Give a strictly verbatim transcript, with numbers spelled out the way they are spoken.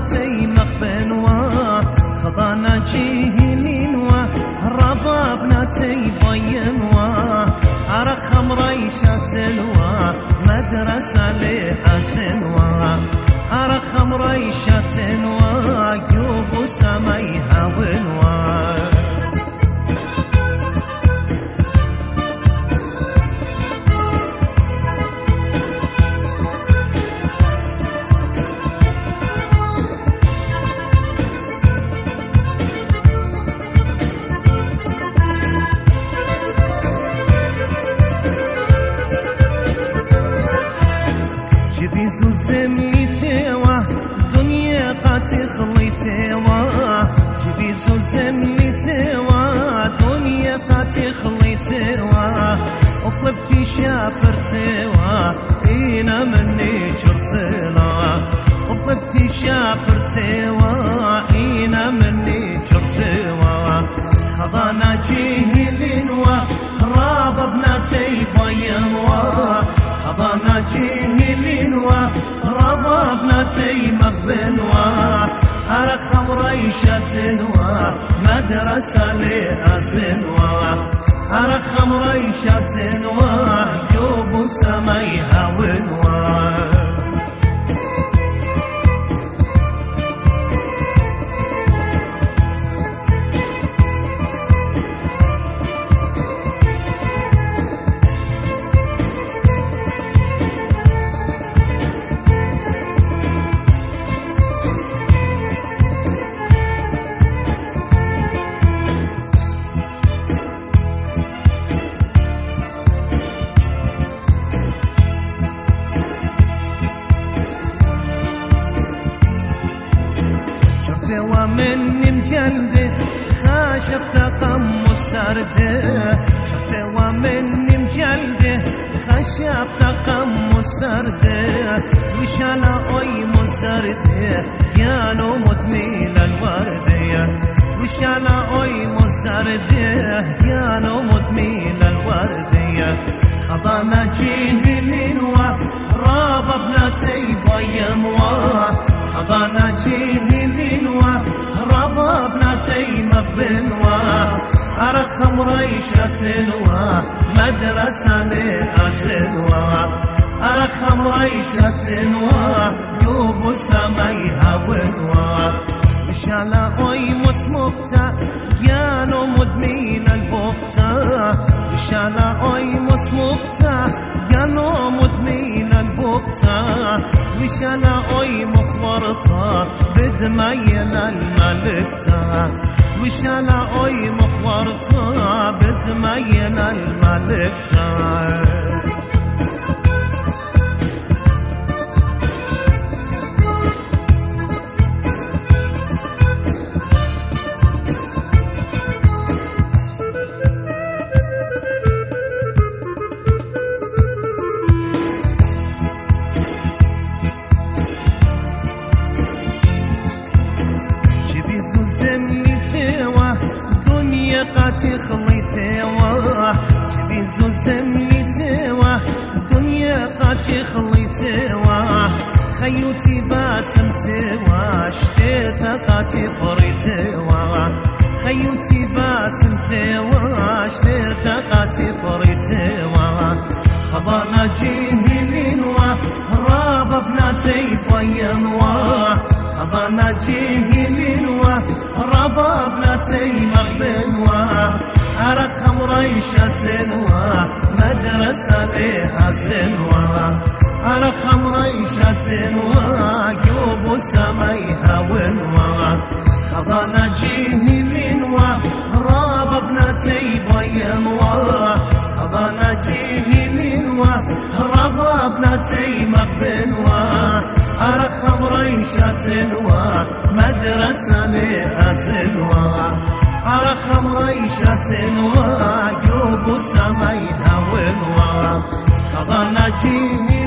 بناتي مخبن وا خضانا جيهلين وا ربا بناتي بين وا عرق خمري شاتل وا مدرسة لحسن وا عرق خمري شاتل وا يوب سمي هاون وا جبيزو زميتوا دنيا قاتي خليتوا جبيزو زميتوا دنيا قاتي خليتوا وطلبتي شافرتوا اينا مني جرتنا وطلبتي شافرتوا اينا مني جرتوا خضانا جيهلين وراب بناتي بينوا خضانا جيهلين وربا بناتي مقبل وعرق خمري شاتن ومدرسة لأسن وعرق خمري شاتن ويوب سمي هاون ومني مجلده خاشف تقم سرده شفت ومني مجلده خاشف تقم سرده وشالا اوي مسرده كانوا مدمين الورده وشالا اوي مسرده كانوا مدمين الورده خضانا جيهلين وراب بناتي بيم خضانا جيهلين وربا بناتي مخبن عرق خمري شاتن مدرسة لأسن عرق خمري شاتن يوب سمي هاون مشالا اوي مسموكتا كانوا مدمين البوكتا مشالا اوي مسموكتا كانوا مدمين البوكتا مشالا اوي مخورتا بدمين الملكتا مشالا اوي مخورتا بدمين الملكتا جبيزو زميتوا دنيا قاتي خليتوا جبيزو زميتوا دنيا قاتي خليتوا خيوتي باسمتوا شتيت قاتي بريتوا خيوتي باسمتوا شتيت قاتي بريتوا خضانا جيهلين وراب بناتي بينوا خضانا جيهلين وربا بناتي مقبل عرق خمري شاتن مدرسة لحسن عرق خمري شاتن يوب سمي هاون خضانا جيهلين وربا بناتي بيم خضانا جيهلين وربا بناتي مقبل عرق خمري شاتن مدرسة لأسن عرق خمري شاتن يوب سمي هاون خضانا جيهلين